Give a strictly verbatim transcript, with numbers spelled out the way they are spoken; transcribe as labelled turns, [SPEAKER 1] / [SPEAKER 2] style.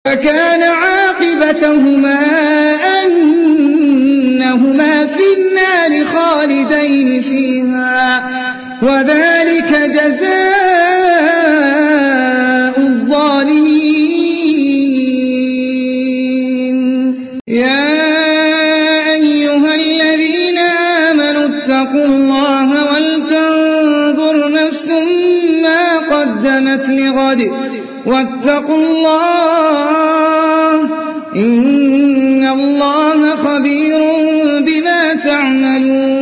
[SPEAKER 1] فكان عاقبتهما أنهما في النار خالدين فيها وذلك جزاء الظالمين. يا أيها الذين آمنوا اتقوا الله ولتنظر نفس ما قدمت لغد واتقوا الله إن الله خبير بما تعملون.